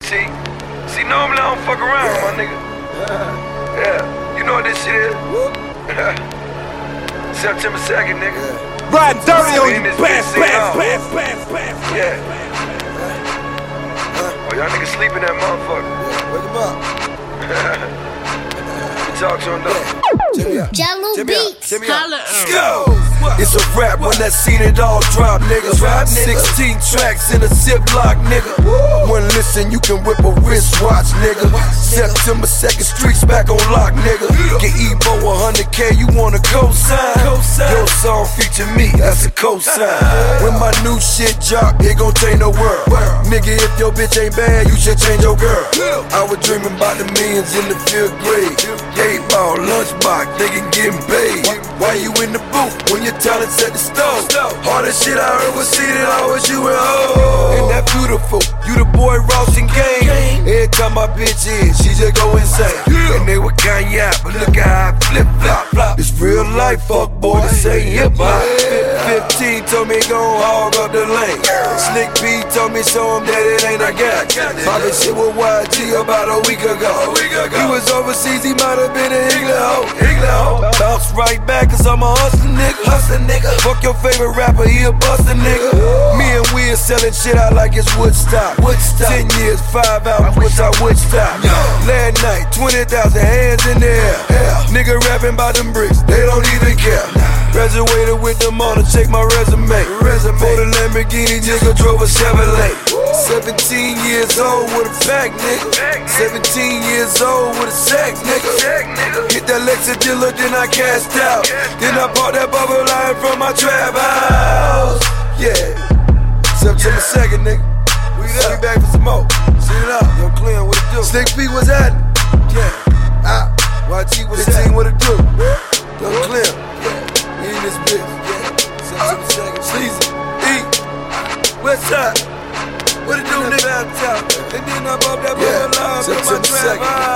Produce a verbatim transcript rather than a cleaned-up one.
T. See, normally I don't fuck around, my nigga. Yeah, you know what this shit is? September second, nigga. Riding dirty on you, bam, bam, bam, bam, bam. Yeah. Oh, y'all niggas sleeping that motherfucker. Wake him up. Talk to him though. Jello Beats. Let's go. It's a rap when I seen it all drop, nigga. sixteen tracks in a Ziploc, nigga. When listen, you can whip a wristwatch, nigga. September second, streets back on lock, nigga. Get Evo one hundred K, you want a cosign? Your song feature me, that's a cosign. When my new shit drop, it gon' change the world. Nigga, if your bitch ain't bad, you should change your girl. I was dreaming about the millions in the fifth grade. Eight ball, lunchbox, nigga getting paid. Why you in the booth when your talent's at the stove? Hardest shit I heard was see that I was you and ho. Ain't that beautiful? You the boy Ross and Game. Every time my bitch in, she just go insane. And they were Kanye, but look how I flip flop. It's real life, fuck boy, this ain't hip hop. fifteen told me go hog up the lane. Slick P told me show him that it ain't a gap. Poppin' shit with Y G about a week ago. He was overseas, he might have been a Higgler. Bounce right back, cause I'm a hustler nigga. Hustler nigga. Fuck your favorite rapper, he a buster nigga. Me and Will selling shit out like it's Woodstock. Woodstock. Ten years, five albums, which I Woodstock. Last night, twenty thousand hands in the air. Nigga rapping about them bricks, they don't even care. Graduated with them on to check my resume. For the Lamborghini, nigga drove a Chevrolet. Seventeen years old with a pack, nigga. Seventeen years old with a sack, nigga. Hit that Lexus dealer, then I cashed out. Then I bought that bubble line from my trap house. Yeah, September second, nigga. We there, we back for some more. See it out, yo, Clean, what it do? Slick P was at it. Yeah, ah, Y G was at it. What it do? Yo, Clean, yeah. We in this bitch, yeah. September second, Sleazy, E, Westside. What it do, nigga? And then I bought that bubble line from my trap house.